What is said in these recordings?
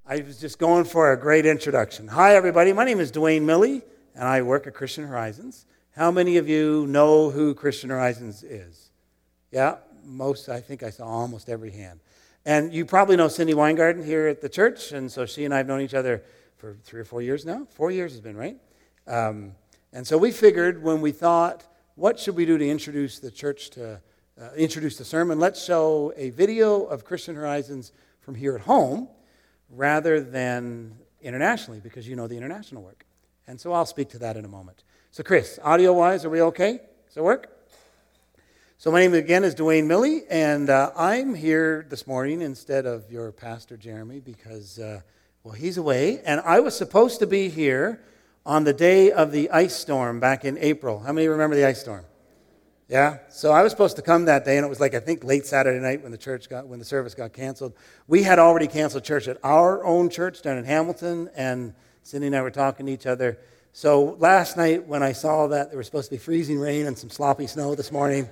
I was just going for a great introduction. Hi, everybody. My name is Dwayne Milley, and I work at Christian Horizons. How many of you know who Christian Horizons is? Yeah, most. I think I saw almost every hand. And you probably know Cindy Weingarten here at the church, and so she and I have known each other for 3 or 4 years now. 4 years has been, right? And so we figured when we thought, what should we do to introduce the church to, introduce the sermon? Let's show a video of Christian Horizons from here at home, rather than internationally, because you know the international work. And so I'll speak to that in a moment. So Chris, audio-wise, are we okay? Does it work? So my name again is Dwayne Milley, and I'm here this morning instead of your pastor, Jeremy, because, he's away. And I was supposed to be here on the day of the ice storm back in April. How many remember the ice storm? Yeah, so I was supposed to come that day, and it was like, I think, late Saturday night when the service got canceled. We had already canceled church at our own church down in Hamilton, and Cindy and I were talking to each other. So last night when I saw that there was supposed to be freezing rain and some sloppy snow this morning,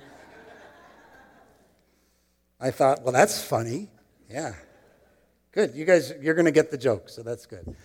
I thought, well, that's funny. Yeah, good. You guys, you're going to get the joke, so that's good.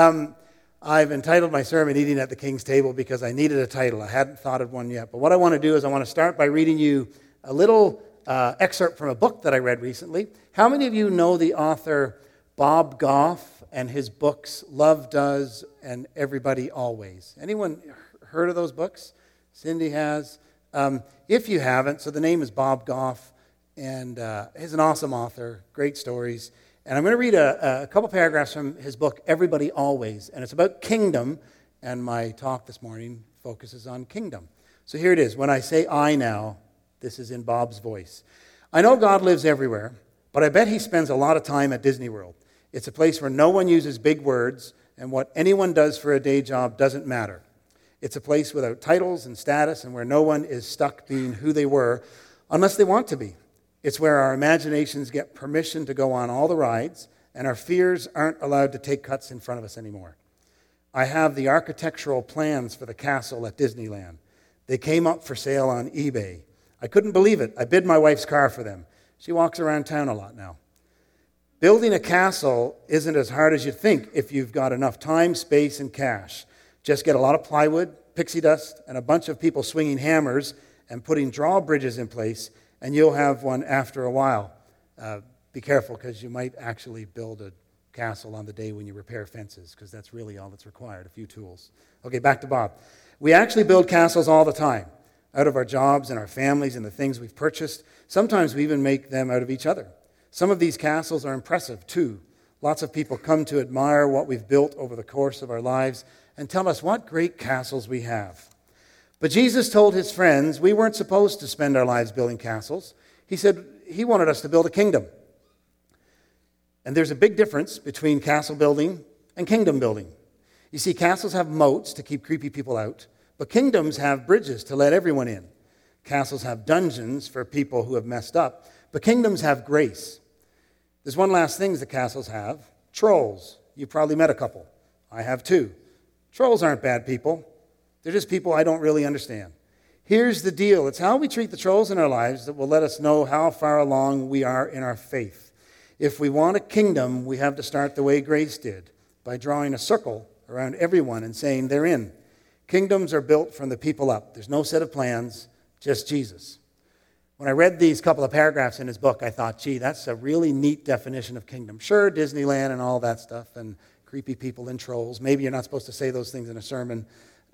I've entitled my sermon, Eating at the King's Table, because I needed a title. I hadn't thought of one yet. But what I want to do is I want to start by reading you a little excerpt from a book that I read recently. How many of you know the author Bob Goff and his books, Love Does and Everybody Always? Anyone heard of those books? Cindy has. If you haven't, so the name is Bob Goff, and he's an awesome author, great stories. And I'm going to read a couple paragraphs from his book, Everybody Always. And it's about kingdom, and my talk this morning focuses on kingdom. So here it is. When I say I now, this is in Bob's voice. I know God lives everywhere, but I bet he spends a lot of time at Disney World. It's a place where no one uses big words, and what anyone does for a day job doesn't matter. It's a place without titles and status, and where no one is stuck being who they were, unless they want to be. It's where our imaginations get permission to go on all the rides, and our fears aren't allowed to take cuts in front of us anymore. I have the architectural plans for the castle at Disneyland. They came up for sale on eBay. I couldn't believe it. I bid my wife's car for them. She walks around town a lot now. Building a castle isn't as hard as you think if you've got enough time, space, and cash. Just get a lot of plywood, pixie dust, and a bunch of people swinging hammers and putting drawbridges in place, and you'll have one after a while. Be careful, because you might actually build a castle on the day when you repair fences, because that's really all that's required, a few tools. Okay, back to Bob. We actually build castles all the time, out of our jobs and our families and the things we've purchased. Sometimes we even make them out of each other. Some of these castles are impressive, too. Lots of people come to admire what we've built over the course of our lives and tell us what great castles we have. But Jesus told his friends we weren't supposed to spend our lives building castles. He said he wanted us to build a kingdom. And there's a big difference between castle building and kingdom building. You see, castles have moats to keep creepy people out, but kingdoms have bridges to let everyone in. Castles have dungeons for people who have messed up, but kingdoms have grace. There's one last thing that castles have: trolls. You've probably met a couple. I have too. Trolls aren't bad people. They're just people I don't really understand. Here's the deal. It's how we treat the trolls in our lives that will let us know how far along we are in our faith. If we want a kingdom, we have to start the way Grace did, by drawing a circle around everyone and saying they're in. Kingdoms are built from the people up. There's no set of plans, just Jesus. When I read these couple of paragraphs in his book, I thought, gee, that's a really neat definition of kingdom. Sure, Disneyland and all that stuff, and creepy people and trolls. Maybe you're not supposed to say those things in a sermon.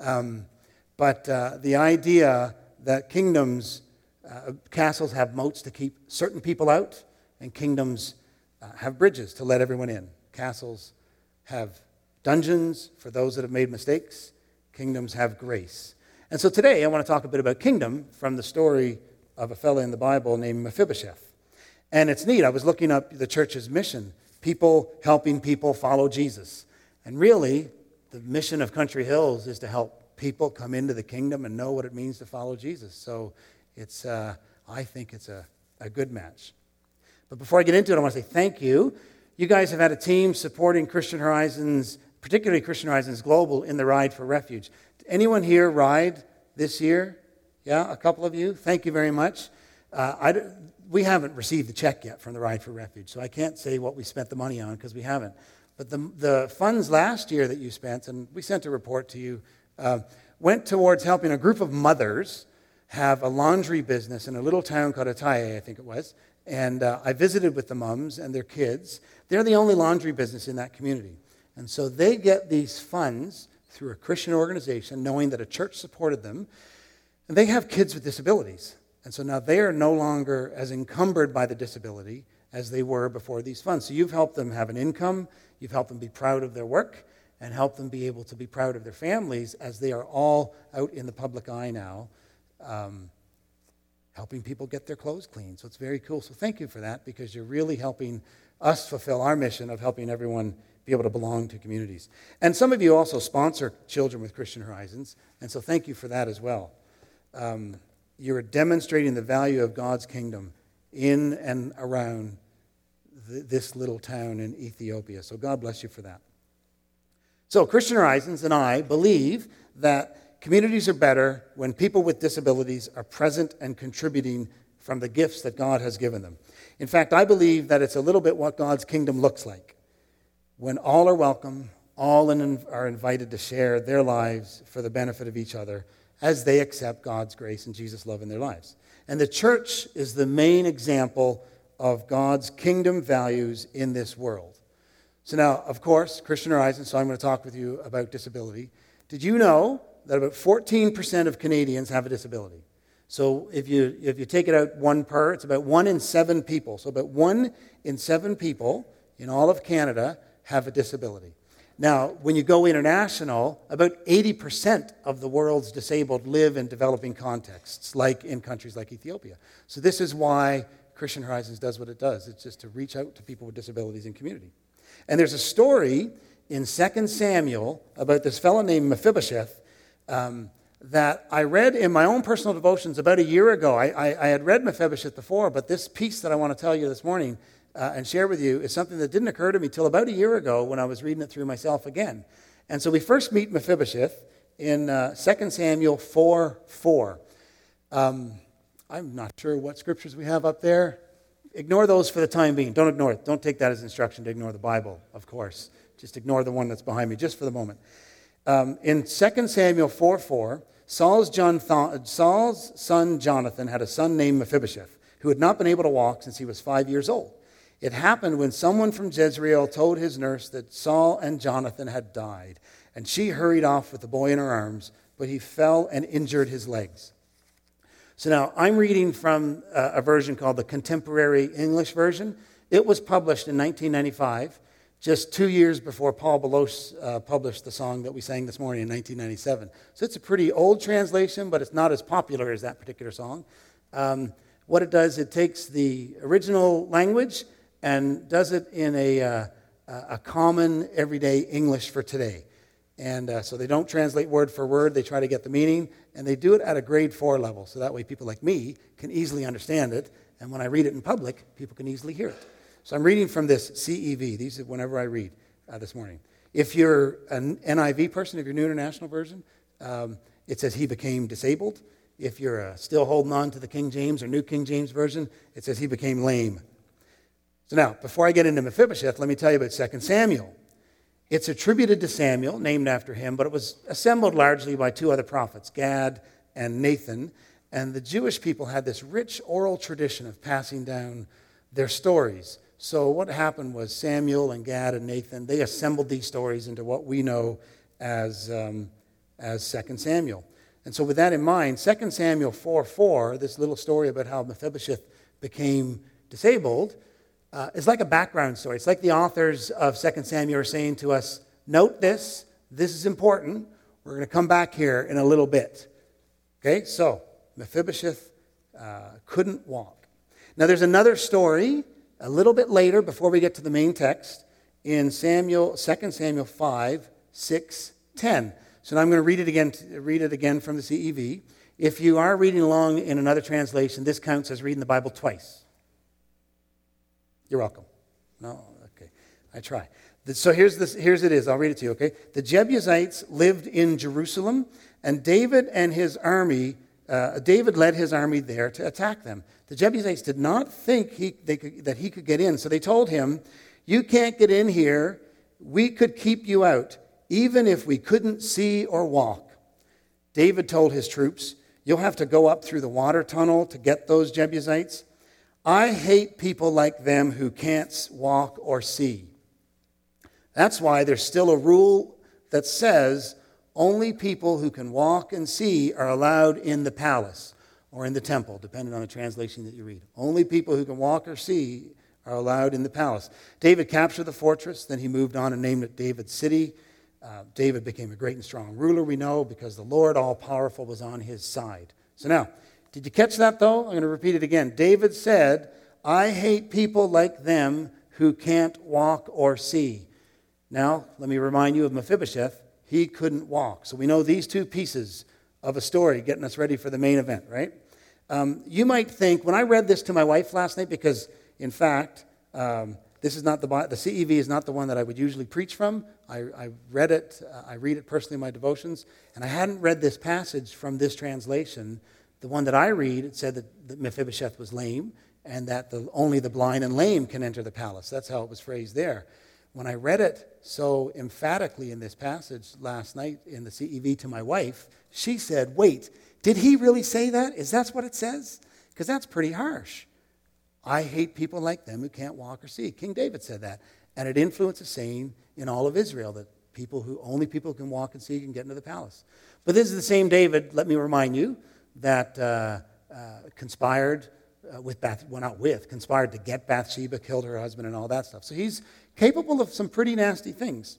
But the idea that kingdoms, castles have moats to keep certain people out, and kingdoms have bridges to let everyone in. Castles have dungeons for those that have made mistakes. Kingdoms have grace. And so today I want to talk a bit about kingdom from the story of a fellow in the Bible named Mephibosheth. And it's neat. I was looking up the church's mission, people helping people follow Jesus. And really, the mission of Country Hills is to help people come into the kingdom and know what it means to follow Jesus. So it's, I think it's a good match. But before I get into it, I want to say thank you. You guys have had a team supporting Christian Horizons, particularly Christian Horizons Global, in the Ride for Refuge. Did anyone here ride this year? Yeah, a couple of you. Thank you very much. We haven't received the check yet from the Ride for Refuge, so I can't say what we spent the money on because we haven't. But the funds last year that you spent, and we sent a report to you, went towards helping a group of mothers have a laundry business in a little town called Ataye, I think it was. And I visited with the moms and their kids. They're the only laundry business in that community. And so they get these funds through a Christian organization, knowing that a church supported them. And they have kids with disabilities. And so now they are no longer as encumbered by the disability as they were before these funds. So you've helped them have an income, you've helped them be proud of their work, and helped them be able to be proud of their families as they are all out in the public eye now, helping people get their clothes clean. So it's very cool. So thank you for that, because you're really helping us fulfill our mission of helping everyone be able to belong to communities. And some of you also sponsor children with Christian Horizons, and so thank you for that as well. You're demonstrating the value of God's kingdom in and around this little town in Ethiopia. So God bless you for that. So Christian Horizons and I believe that communities are better when people with disabilities are present and contributing from the gifts that God has given them. In fact, I believe that it's a little bit what God's kingdom looks like. When all are welcome, all are invited to share their lives for the benefit of each other as they accept God's grace and Jesus' love in their lives. And the church is the main example of God's kingdom values in this world. So now, of course, Christian Horizons, so I'm going to talk with you about disability. Did you know that about 14% of Canadians have a disability? So if you take it out one per, it's about 1 in 7 people. So about 1 in 7 people in all of Canada have a disability. Now, when you go international, about 80% of the world's disabled live in developing contexts, like in countries like Ethiopia. So this is why Christian Horizons does what it does. It's just to reach out to people with disabilities in community. And there's a story in 2 Samuel about this fellow named Mephibosheth that I read in my own personal devotions about a year ago. I had read Mephibosheth before, but this piece that I want to tell you this morning and share with you is something that didn't occur to me till about a year ago when I was reading it through myself again. And so we first meet Mephibosheth in 2 Samuel 4:4. I'm not sure what scriptures we have up there. Ignore those for the time being. Don't ignore it. Don't take that as instruction to ignore the Bible, of course. Just ignore the one that's behind me just for the moment. In 2 Samuel 4:4, Saul's son Jonathan had a son named Mephibosheth, who had not been able to walk since he was 5 years old. It happened when someone from Jezreel told his nurse that Saul and Jonathan had died, and she hurried off with the boy in her arms, but he fell and injured his legs. So now I'm reading from a version called the Contemporary English Version. It was published in 1995, just 2 years before Paul Baloche published the song that we sang this morning in 1997. So it's a pretty old translation, but it's not as popular as that particular song. What it does, it takes the original language and does it in a common, everyday English for today. And so they don't translate word for word. They try to get the meaning, and they do it at a grade 4 level. So that way people like me can easily understand it, and when I read it in public, people can easily hear it. So I'm reading from this CEV. These are whenever I read this morning. If you're an NIV person, if you're New International Version, it says he became disabled. If you're still holding on to the King James or New King James Version, it says he became lame. So now, before I get into Mephibosheth, let me tell you about 2 Samuel. It's attributed to Samuel, named after him, but it was assembled largely by 2 other prophets, Gad and Nathan. And the Jewish people had this rich oral tradition of passing down their stories. So what happened was Samuel and Gad and Nathan, they assembled these stories into what we know as 2 Samuel. And so with that in mind, 2 Samuel 4:4, this little story about how Mephibosheth became disabled, is like a background story. It's like the authors of 2 Samuel are saying to us, note this is important. We're going to come back here in a little bit. Okay, so Mephibosheth couldn't walk. Now there's another story a little bit later before we get to the main text in 2 Samuel 5, 6, 10. So now I'm going to read it again from the CEV. If you are reading along in another translation, this counts as reading the Bible twice. You're welcome. No? Okay. I try. So here's it is. I'll read it to you, okay? The Jebusites lived in Jerusalem, and David led his army there to attack them. The Jebusites did not think that he could get in, so they told him, you can't get in here. we could keep you out, even if we couldn't see or walk. David told his troops, you'll have to go up through the water tunnel to get those Jebusites. I hate people like them who can't walk or see. That's why there's still a rule that says only people who can walk and see are allowed in the palace or in the temple, depending on the translation that you read. Only people who can walk or see are allowed in the palace. David captured the fortress, then he moved on and named it David's city. David became a great and strong ruler, we know, because the Lord all-powerful was on his side. So now, did you catch that, though? I'm going to repeat it again. David said, I hate people like them who can't walk or see. Now, let me remind you of Mephibosheth. He couldn't walk. So we know these two pieces of a story getting us ready for the main event, right? You might think, when I read this to my wife last night, because, in fact, this is not the CEV is not the one that I would usually preach from. I read it. I read it personally in my devotions, and I hadn't read this passage from this translation. The one that I read, it said that Mephibosheth was lame, and that only the blind and lame can enter the palace. That's how it was phrased there. When I read it so emphatically in this passage last night in the CEV to my wife, she said, "Wait, did he really say that? Is that what it says? Because that's pretty harsh. I hate people like them who can't walk or see." King David said that. And it influenced a saying in all of Israel that only people who can walk and see can get into the palace. But this is the same David, let me remind you, that conspired conspired to get Bathsheba, killed her husband, and all that stuff. So he's capable of some pretty nasty things.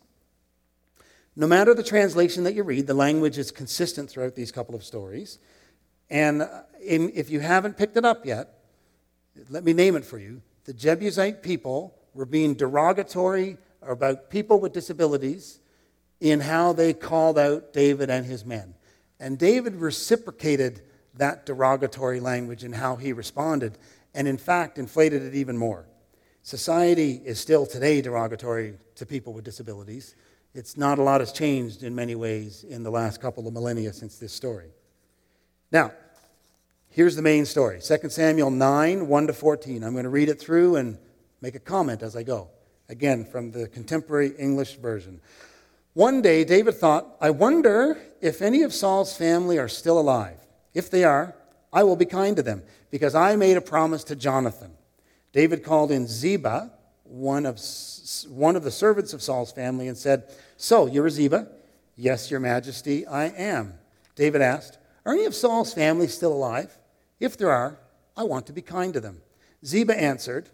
No matter the translation that you read, the language is consistent throughout these couple of stories. And if you haven't picked it up yet, let me name it for you. The Jebusite people were being derogatory about people with disabilities in how they called out David and his men. And David reciprocated that derogatory language in how he responded, and in fact inflated it even more. Society is still today derogatory to people with disabilities. It's not a lot has changed in many ways in the last couple of millennia since this story. Now, here's the main story, 2 Samuel 9, 1-14. I'm going to read it through and make a comment as I go. Again, from the contemporary English version. One day, David thought, I wonder if any of Saul's family are still alive. If they are, I will be kind to them, because I made a promise to Jonathan. David called in Ziba, one of the servants of Saul's family, and said, So, you're a Ziba? Yes, your majesty, I am. David asked, Are any of Saul's family still alive? If there are, I want to be kind to them. Ziba answered,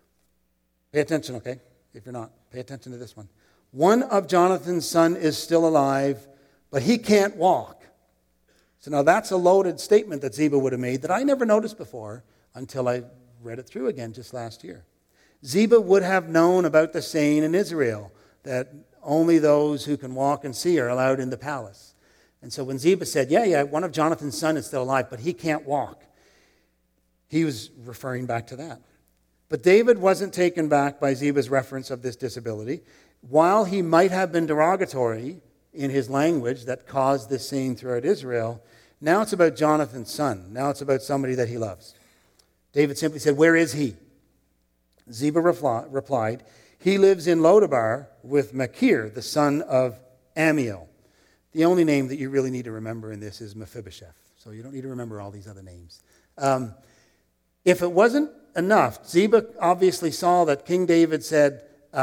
Pay attention, okay? If you're not, pay attention to this one. One of Jonathan's son is still alive, but he can't walk. So now that's a loaded statement that Ziba would have made that I never noticed before until I read it through again just last year. Ziba would have known about the saying in Israel that only those who can walk and see are allowed in the palace. And so when Ziba said, yeah, one of Jonathan's son is still alive, but he can't walk, he was referring back to that. But David wasn't taken back by Ziba's reference of this disability. While he might have been derogatory in his language that caused this saying throughout Israel, now it's about Jonathan's son. Now it's about somebody that he loves. David simply said, Where is he? Ziba replied, He lives in Lodabar with Machir, the son of Amiel. The only name that you really need to remember in this is Mephibosheth. So you don't need to remember all these other names. If it wasn't enough, Ziba obviously saw that King David said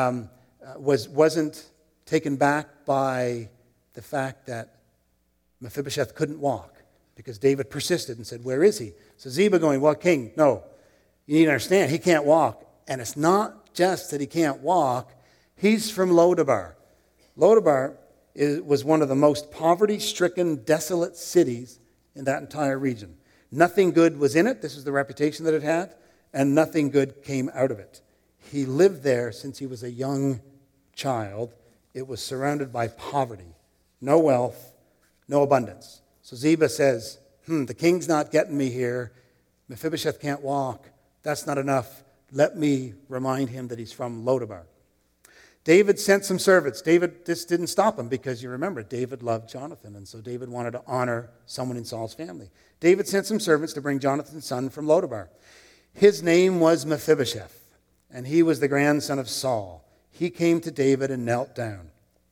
wasn't taken back by the fact that Mephibosheth couldn't walk, because David persisted and said, Where is he? So Ziba going, Well, king, no, you need to understand, he can't walk. And it's not just that he can't walk, he's from Lodabar. Lodabar was one of the most poverty-stricken, desolate cities in that entire region. Nothing good was in it. This is the reputation that it had. And nothing good came out of it. He lived there since he was a young child. It was surrounded by poverty. No wealth, no abundance. So Ziba says, the king's not getting me here. Mephibosheth can't walk. That's not enough. Let me remind him that he's from Lodabar. David sent some servants. This didn't stop him, because you remember, David loved Jonathan, and so David wanted to honor someone in Saul's family. David sent some servants to bring Jonathan's son from Lodabar. His name was Mephibosheth, and he was the grandson of Saul. he came to David and knelt down.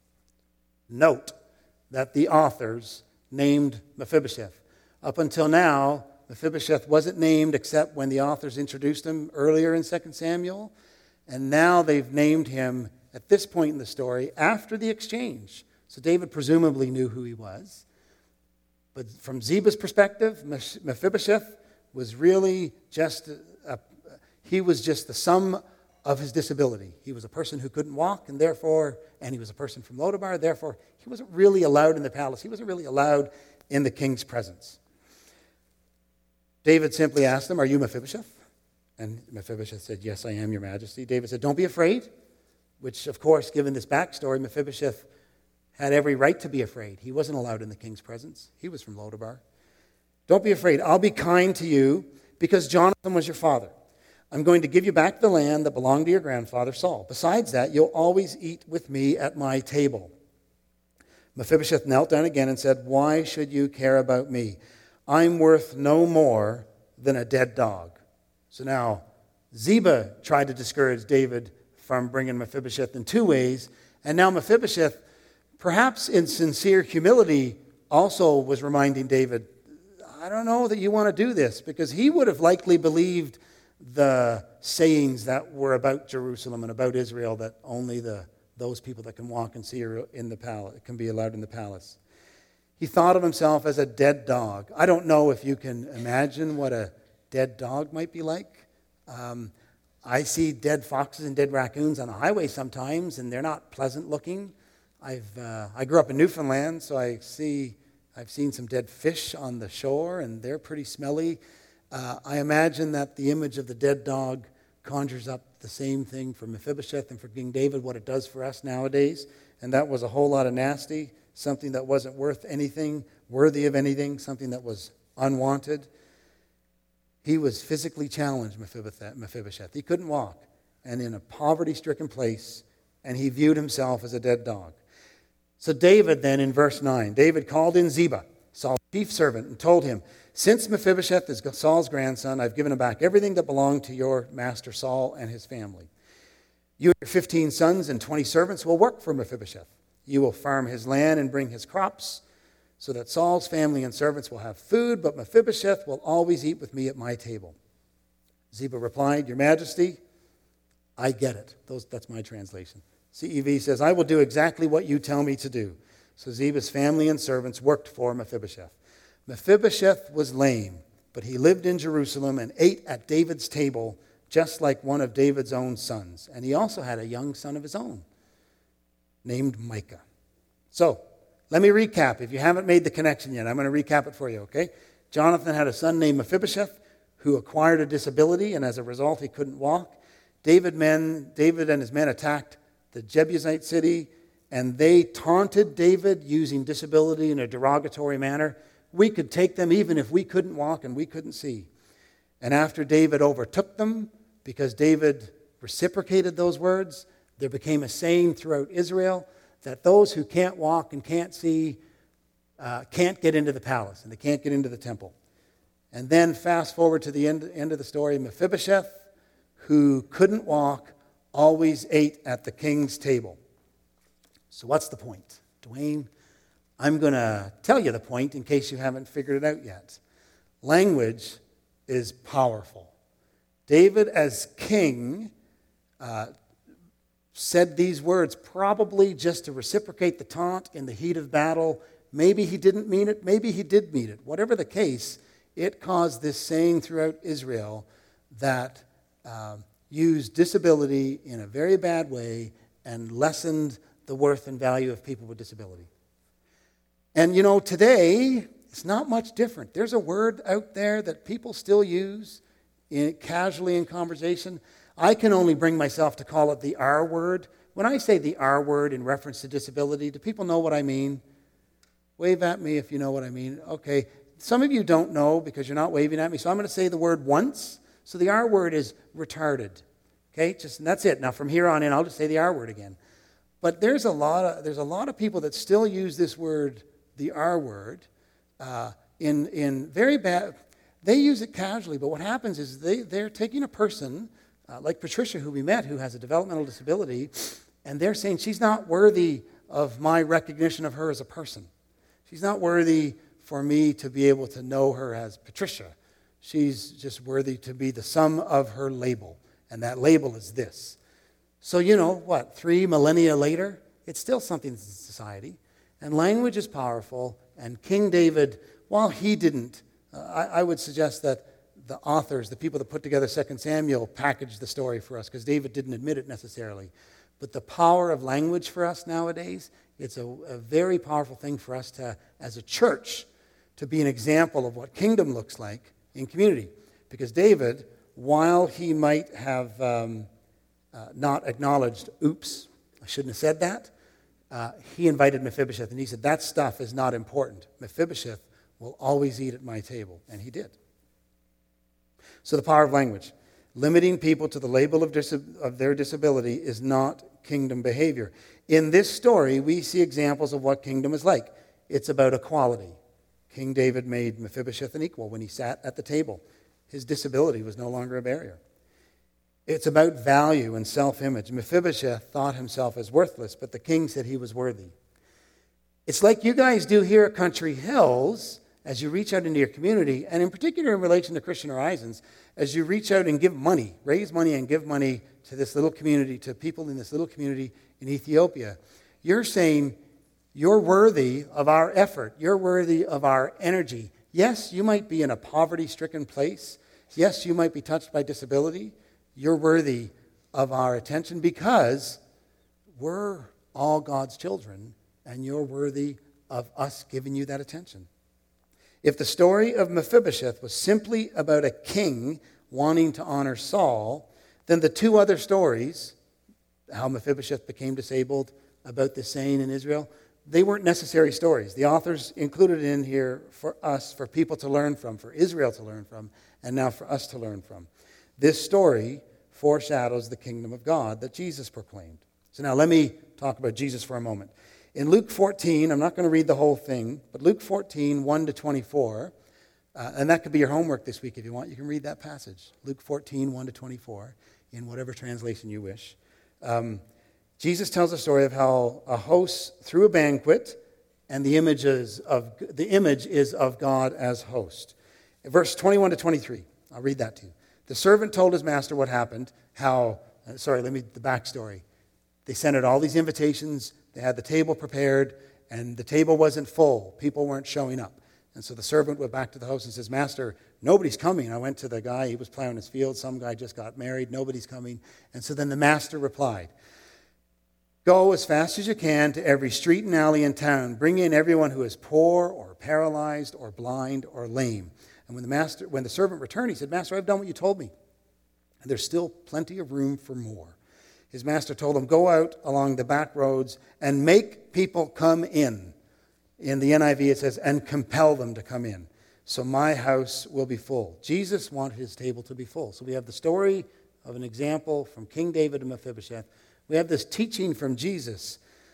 Note that the authors named Mephibosheth. Up until now, Mephibosheth wasn't named except when the authors introduced him earlier in 2 Samuel. And now they've named him at this point in the story after the exchange. So David presumably knew who he was. But from Ziba's perspective, Mephibosheth was really just he was just the sum of his disability. He was a person who couldn't walk, and he was a person from Lodabar, therefore he wasn't really allowed in the palace. He wasn't really allowed in the king's presence. David simply asked him, "Are you Mephibosheth?" And Mephibosheth said, "Yes, I am, your majesty." David said, "Don't be afraid," which, of course, given this backstory, Mephibosheth had every right to be afraid. He wasn't allowed in the king's presence. He was from Lodabar. "Don't be afraid. I'll be kind to you because Jonathan was your father. I'm going to give you back the land that belonged to your grandfather Saul. Besides that, you'll always eat with me at my table." Mephibosheth knelt down again and said, "Why should you care about me? I'm worth no more than a dead dog." So now, Ziba tried to discourage David from bringing Mephibosheth in two ways, and now Mephibosheth, perhaps in sincere humility, also was reminding David, "I don't know that you want to do this," because he would have likely believed the sayings that were about Jerusalem and about Israel, that only those people that can walk and see are in the palace can be allowed in the palace. He thought of himself as a dead dog. I don't know if you can imagine what a dead dog might be like. I see dead foxes and dead raccoons on the highway sometimes, and they're not pleasant looking. I grew up in Newfoundland, so I've seen some dead fish on the shore, and they're pretty smelly. I imagine that the image of the dead dog conjures up the same thing for Mephibosheth and for King David, what it does for us nowadays. And that was a whole lot of nasty, something that wasn't worth anything, worthy of anything, something that was unwanted. He was physically challenged, Mephibosheth. He couldn't walk, and in a poverty-stricken place, and he viewed himself as a dead dog. So David then, in verse 9, David called in Ziba, Saul's chief servant, and told him, "Since Mephibosheth is Saul's grandson, I've given him back everything that belonged to your master Saul and his family. You and your 15 sons and 20 servants will work for Mephibosheth. You will farm his land and bring his crops, so that Saul's family and servants will have food, but Mephibosheth will always eat with me at my table." Ziba replied, "Your Majesty, I get it." That's my translation. CEV says, "I will do exactly what you tell me to do." So Ziba's family and servants worked for Mephibosheth. Mephibosheth was lame, but he lived in Jerusalem and ate at David's table, just like one of David's own sons. And he also had a young son of his own, named Micah. So, let me recap. If you haven't made the connection yet, I'm going to recap it for you, okay? Jonathan had a son named Mephibosheth who acquired a disability, and as a result, he couldn't walk. David and his men attacked the Jebusite city, and they taunted David using disability in a derogatory manner. We could take them even if we couldn't walk and we couldn't see. And after David overtook them, because David reciprocated those words, there became a saying throughout Israel that those who can't walk and can't see can't get into the palace, and they can't get into the temple. And then fast forward to the end of the story, Mephibosheth, who couldn't walk, always ate at the king's table. So what's the point? Dwayne, I'm going to tell you the point in case you haven't figured it out yet. Language is powerful. David, as king, said these words probably just to reciprocate the taunt in the heat of battle. Maybe he didn't mean it. Maybe he did mean it. Whatever the case, it caused this saying throughout Israel that used disability in a very bad way and lessened the worth and value of people with disability. And you know, today, it's not much different. There's a word out there that people still use casually in conversation. I can only bring myself to call it the R word. When I say the R word in reference to disability, do people know what I mean? Wave at me if you know what I mean. Okay. Some of you don't know because you're not waving at me, so I'm going to say the word once. So the R word is retarded. Okay? And that's it. Now from here on in, I'll just say the R word again. But there's a lot of people that still use this word, the R word, in very bad. They use it casually, but what happens is they're taking a person like Patricia, who we met, who has a developmental disability, And they're saying she's not worthy of my recognition of her as a person. She's not worthy for me to be able to know her as Patricia. She's just worthy to be the sum of her label. And that label is this. So, 3 millennia later, it's still something in society. And language is powerful. And King David, while he didn't, I would suggest that the authors, the people that put together 2 Samuel, packaged the story for us, because David didn't admit it necessarily. But the power of language for us nowadays, it's a very powerful thing for us to, as a church, to be an example of what kingdom looks like in community. Because David, while he might have not acknowledged, oops, I shouldn't have said that, he invited Mephibosheth, and he said, that stuff is not important. Mephibosheth will always eat at my table. And he did. So the power of language. Limiting people to the label of their disability is not kingdom behavior. In this story, we see examples of what kingdom is like. It's about equality. King David made Mephibosheth an equal when he sat at the table. His disability was no longer a barrier. It's about value and self-image. Mephibosheth thought himself as worthless, but the king said he was worthy. It's like you guys do here at Country Hills, as you reach out into your community, and in particular in relation to Christian Horizons, as you reach out and give money, raise money and give money to this little community, to people in this little community in Ethiopia. You're saying, you're worthy of our effort. You're worthy of our energy. Yes, you might be in a poverty-stricken place. Yes, you might be touched by disability. You're worthy of our attention because we're all God's children, and you're worthy of us giving you that attention. If the story of Mephibosheth was simply about a king wanting to honor Saul, then the two other stories, how Mephibosheth became disabled, about the saying in Israel, they weren't necessary stories. The authors included it in here for us, for people to learn from, for Israel to learn from, and now for us to learn from. This story foreshadows the kingdom of God that Jesus proclaimed. So now let me talk about Jesus for a moment. In Luke 14, I'm not going to read the whole thing, but Luke 14, 1 to 24, and that could be your homework this week if you want. You can read that passage, Luke 14, 1 to 24, in whatever translation you wish. Jesus tells a story of how a host threw a banquet, and the image is of God as host. Verse 21 to 23, I'll read that to you. The servant told his master what happened, the backstory. They sent out all these invitations. They had the table prepared, and the table wasn't full. People weren't showing up. And so the servant went back to the host and says, Master, nobody's coming. I went to the guy. He was plowing his field. Some guy just got married. Nobody's coming. And so then the master replied, Go as fast as you can to every street and alley in town. Bring in everyone who is poor or paralyzed or blind or lame. And when the servant returned, he said, Master, I've done what you told me. And there's still plenty of room for more. His master told him, Go out along the back roads and make people come in. In the NIV it says, and compel them to come in. So my house will be full. Jesus wanted his table to be full. So we have the story of an example from King David and Mephibosheth. We have this teaching from Jesus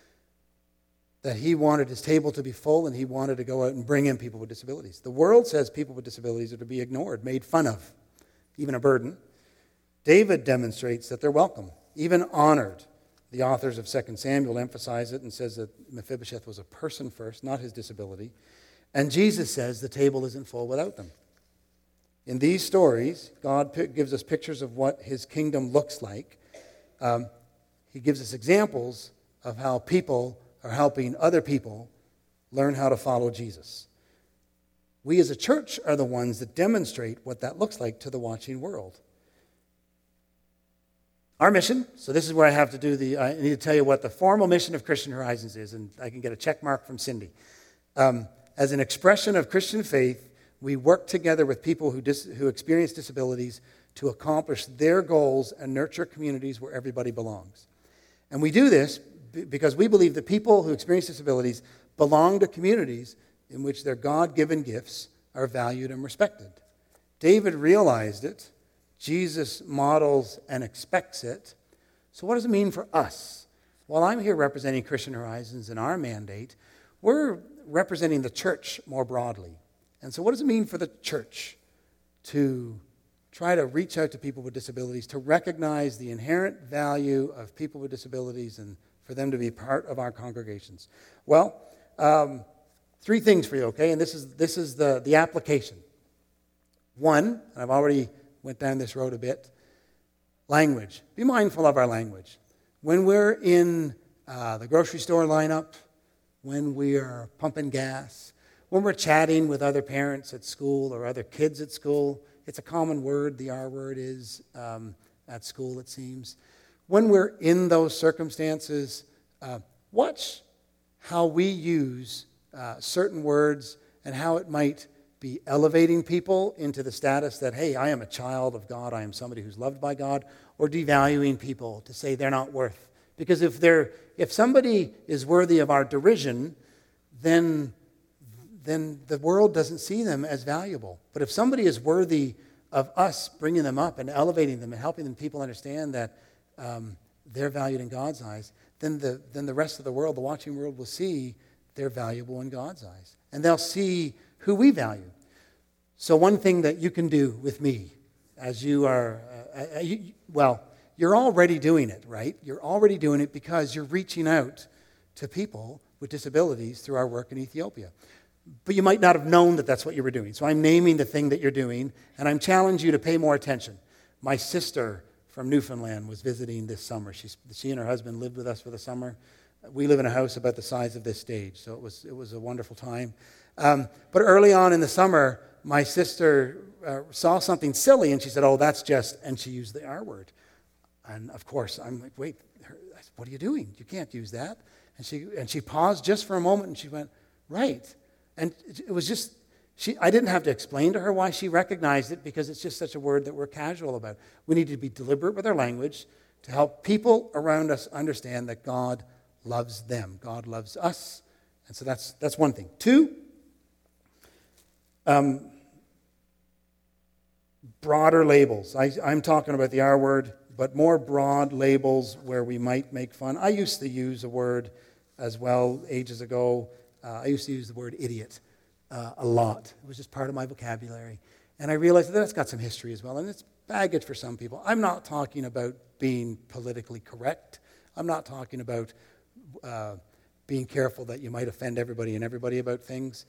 that he wanted his table to be full and he wanted to go out and bring in people with disabilities. The world says people with disabilities are to be ignored, made fun of, even a burden. David demonstrates that they're welcome, even honored. The authors of 2 Samuel emphasize it and says that Mephibosheth was a person first, not his disability. And Jesus says the table isn't full without them. In these stories, God gives us pictures of what his kingdom looks like. He gives us examples of how people are helping other people learn how to follow Jesus. We as a church are the ones that demonstrate what that looks like to the watching world. Our mission, so this is where I need to tell you what the formal mission of Christian Horizons is, and I can get a check mark from Cindy. As an expression of Christian faith, we work together with people who experience disabilities to accomplish their goals and nurture communities where everybody belongs. And we do this because we believe that people who experience disabilities belong to communities in which their God-given gifts are valued and respected. David realized it. Jesus models and expects it. So what does it mean for us? While I'm here representing Christian Horizons and our mandate, we're representing the church more broadly. And so what does it mean for the church to try to reach out to people with disabilities, to recognize the inherent value of people with disabilities and for them to be part of our congregations. Well, 3 things for you, okay? And this is the application. 1, and I've already went down this road a bit, language. Be mindful of our language. When we're in the grocery store lineup, when we are pumping gas, when we're chatting with other parents at school or other kids at school, it's a common word, the R word is at school, it seems. When we're in those circumstances, watch how we use certain words and how it might be elevating people into the status that, hey, I am a child of God, I am somebody who's loved by God, or devaluing people to say they're not worth. Because if somebody is worthy of our derision, then the world doesn't see them as valuable. But if somebody is worthy of us bringing them up and elevating them and helping them people understand that they're valued in God's eyes, then the rest of the world, the watching world, will see they're valuable in God's eyes. And they'll see who we value. So one thing that you can do with me as you are, you're already doing it, right? You're already doing it because you're reaching out to people with disabilities through our work in Ethiopia. But you might not have known that that's what you were doing. So I'm naming the thing that you're doing, and I'm challenging you to pay more attention. My sister from Newfoundland was visiting this summer. She and her husband lived with us for the summer. We live in a house about the size of this stage, so it was a wonderful time. But early on in the summer, my sister saw something silly, and she said, "Oh, that's just," and she used the R word. And of course, I'm like, "Wait, what are you doing? You can't use that." And she paused just for a moment, and she went, "Right." And it was just, I didn't have to explain to her why she recognized it, because it's just such a word that we're casual about. We need to be deliberate with our language to help people around us understand that God loves them. God loves us. And so that's one thing. 2, broader labels. I'm talking about the R word, but more broad labels where we might make fun. I used to use a word as well ages ago. I used to use the word idiot a lot. It was just part of my vocabulary. And I realized that that's got some history as well, and it's baggage for some people. I'm not talking about being politically correct. I'm not talking about being careful that you might offend everybody and everybody about things.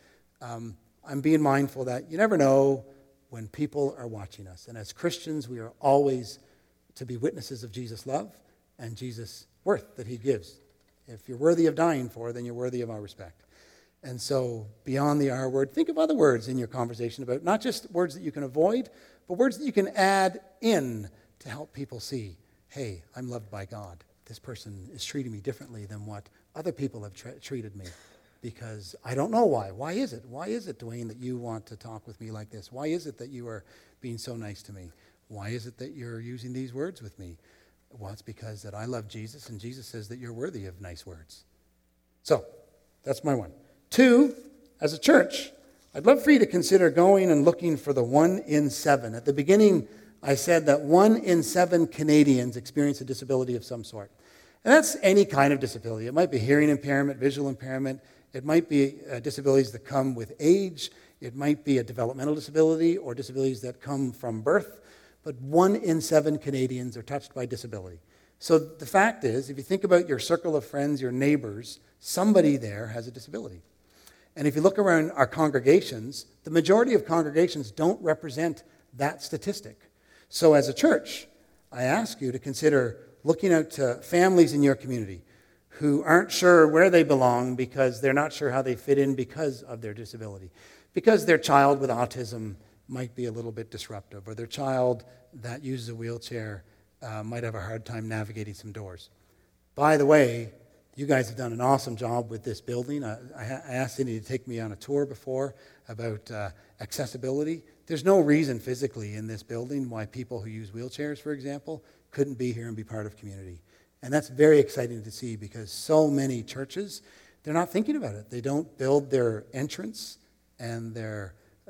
I'm being mindful that you never know when people are watching us. And as Christians, we are always to be witnesses of Jesus' love and Jesus' worth that he gives. If you're worthy of dying for, then you're worthy of our respect. And so beyond the R word, think of other words in your conversation about not just words that you can avoid, but words that you can add in to help people see, hey, I'm loved by God. This person is treating me differently than what other people have treated me, because I don't know why. Why is it? Why is it, Dwayne, that you want to talk with me like this? Why is it that you are being so nice to me? Why is it that you're using these words with me? Well, it's because that I love Jesus, and Jesus says that you're worthy of nice words. So, that's my 1. 2, as a church, I'd love for you to consider going and looking for the 1 in 7. At the beginning, I said that 1 in 7 Canadians experience a disability of some sort. And that's any kind of disability. It might be hearing impairment, visual impairment. It might be disabilities that come with age. It might be a developmental disability or disabilities that come from birth. But 1 in 7 Canadians are touched by disability. So the fact is, if you think about your circle of friends, your neighbors, somebody there has a disability. And if you look around our congregations, the majority of congregations don't represent that statistic. So as a church, I ask you to consider looking out to families in your community who aren't sure where they belong because they're not sure how they fit in because of their disability. Because their child with autism might be a little bit disruptive, or their child that uses a wheelchair might have a hard time navigating some doors. By the way, you guys have done an awesome job with this building. I asked Cindy to take me on a tour before about accessibility. There's no reason physically in this building why people who use wheelchairs, for example, couldn't be here and be part of community. And that's very exciting to see, because so many churches, they're not thinking about it. They don't build their entrance and their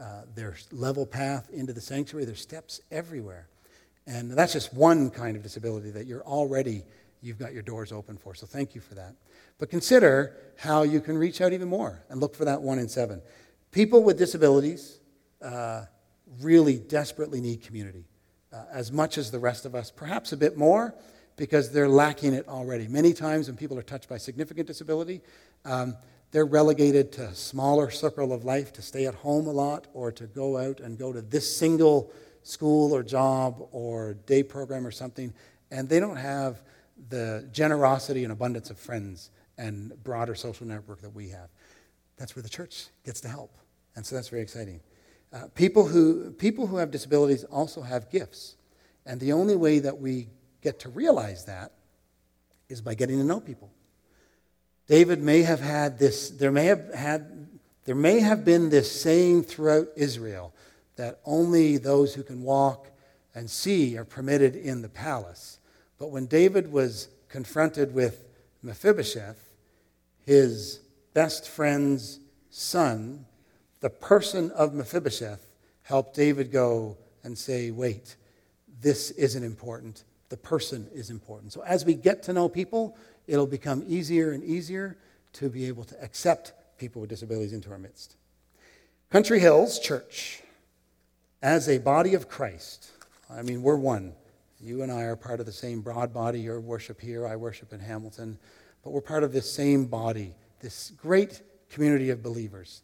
level path into the sanctuary. There's steps everywhere. And that's just one kind of disability that you've got your doors open for. So thank you for that. But consider how you can reach out even more and look for that 1 in 7. People with disabilities really desperately need community. as much as the rest of us, perhaps a bit more, because they're lacking it already. Many times when people are touched by significant disability, they're relegated to a smaller circle of life, to stay at home a lot, or to go out and go to this single school or job or day program or something, and they don't have the generosity and abundance of friends and broader social network that we have. That's where the church gets to help, and so that's very exciting. People who have disabilities also have gifts, and the only way that we get to realize that is by getting to know people. David may have had this, there may have been this saying throughout Israel that only those who can walk and see are permitted in the palace. But when David was confronted with Mephibosheth, his best friend's son, the person of Mephibosheth helped David go and say, wait, this isn't important. The person is important. So as we get to know people, it'll become easier and easier to be able to accept people with disabilities into our midst. Country Hills Church, as a body of Christ, I mean, we're one. You and I are part of the same broad body. You worship here, I worship in Hamilton. But we're part of this same body, this great community of believers.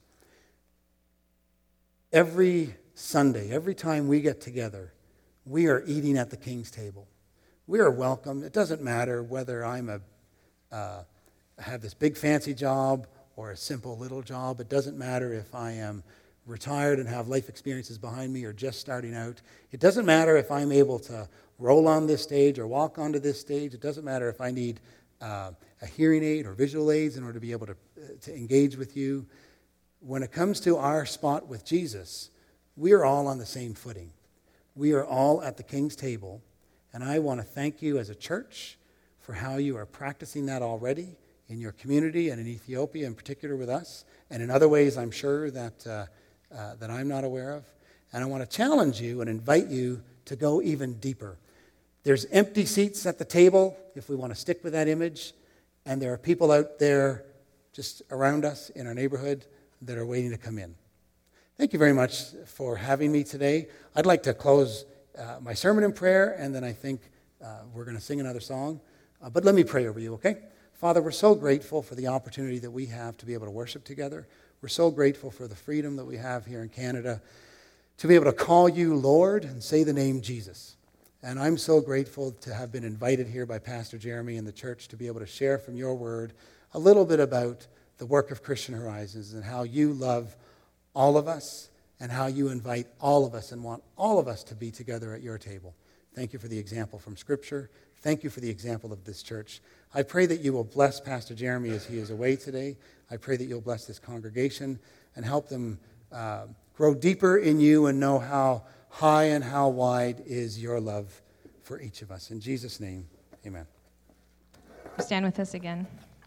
Every Sunday, every time we get together, we are eating at the King's table. We are welcome. It doesn't matter whether I have this big fancy job or a simple little job. It doesn't matter if I am retired and have life experiences behind me or just starting out. It doesn't matter if I'm able to roll on this stage or walk onto this stage. It doesn't matter if I need a hearing aid or visual aids in order to be able to engage with you. When it comes to our spot with Jesus, we are all on the same footing. We are all at the King's table, and I want to thank you as a church for how you are practicing that already in your community and in Ethiopia in particular with us, and in other ways I'm sure that I'm not aware of. And I want to challenge you and invite you to go even deeper. There's empty seats at the table, if we want to stick with that image, and there are people out there just around us in our neighborhood that are waiting to come in. Thank you very much for having me today. I'd like to close my sermon in prayer, and then I think we're going to sing another song. But let me pray over you, okay? Father, we're so grateful for the opportunity that we have to be able to worship together. We're so grateful for the freedom that we have here in Canada to be able to call you Lord and say the name Jesus. And I'm so grateful to have been invited here by Pastor Jeremy and the church to be able to share from your word a little bit about the work of Christian Horizons and how you love all of us and how you invite all of us and want all of us to be together at your table. Thank you for the example from Scripture. Thank you for the example of this church. I pray that you will bless Pastor Jeremy as he is away today. I pray that you'll bless this congregation and help them grow deeper in you and know how high and how wide is your love for each of us. In Jesus' name, amen. Stand with us again.